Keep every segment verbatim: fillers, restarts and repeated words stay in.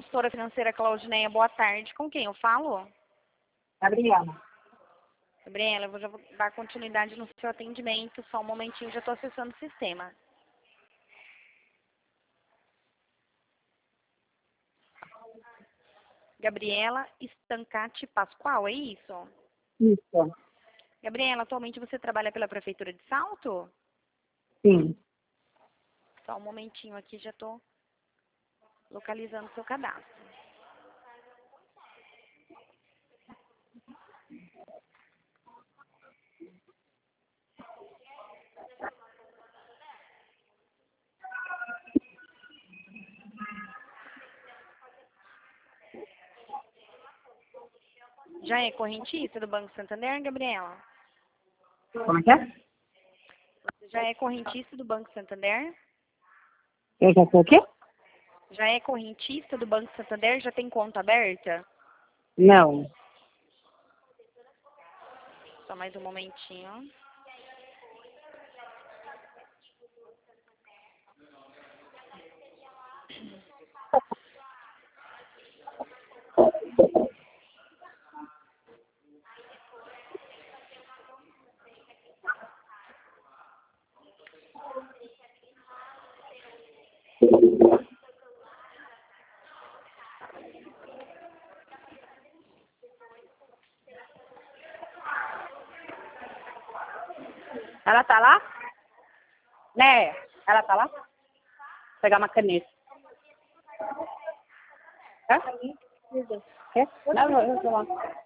consultora financeira Claudineia, boa tarde. Com quem eu falo? Gabriela. Gabriela, eu vou já vou dar continuidade no seu atendimento. Só um momentinho, já estou acessando o sistema. Gabriela Stancati Pascoal, é isso? Isso. Gabriela, atualmente você trabalha pela Prefeitura de Salto? Sim. Só um momentinho aqui, já estou localizando o seu cadastro. Já é correntista do Banco Santander, Gabriela? Como é que é? Você já é correntista do Banco Santander? Eu já sou o quê? Já é correntista do Banco Santander? Já tem conta aberta? Não. Só mais um momentinho. Ela tá lá? Né? Ela tá lá? Vou pegar uma caneta. Hã? Quer? Não, não, eu vou lá.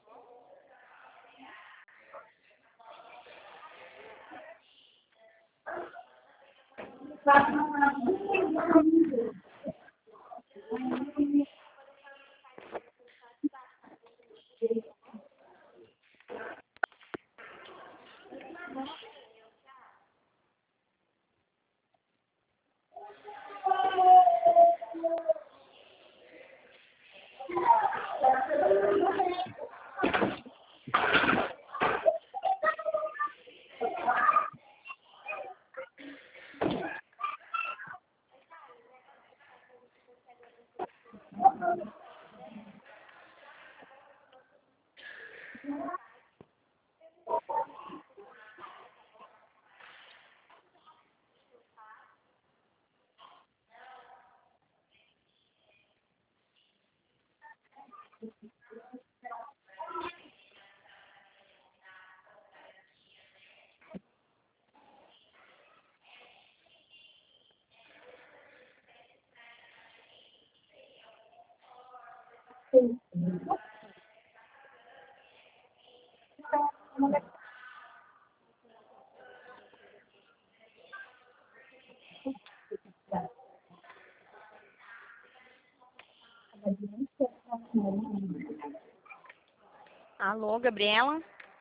Alô, Gabriela?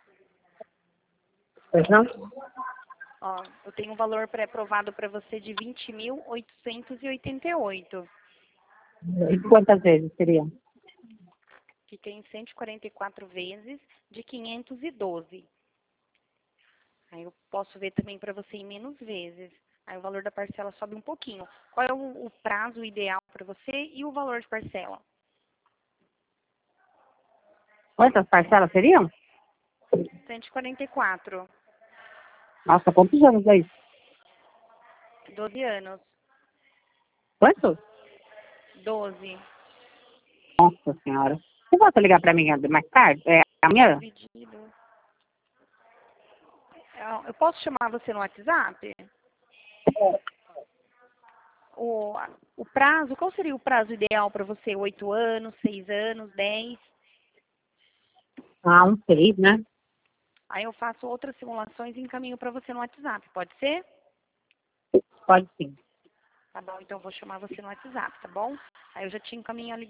Pois não? Ó, eu tenho um valor pré-aprovado para você de vinte mil oitocentos e oitenta e oito. E quantas vezes seria? Fica em cento e quarenta e quatro vezes de quinhentos e doze. Aí eu posso ver também para você em menos vezes. Aí o valor da parcela sobe um pouquinho. Qual é o, o prazo ideal para você e o valor de parcela? Quantas parcelas seriam? cento e quarenta e quatro. Nossa, quantos anos é isso? doze anos. Quantos? doze. Nossa senhora. Você volta a ligar pra mim mais tarde? É, amanhã? Dividido. Eu eu posso chamar você no WhatsApp? O, o prazo, qual seria o prazo ideal para você? Oito anos, seis anos, dez? Ah, um seis, né? Aí eu faço outras simulações e encaminho para você no WhatsApp, pode ser? Pode sim. Tá bom, então eu vou chamar você no WhatsApp, tá bom? Aí eu já te encaminho a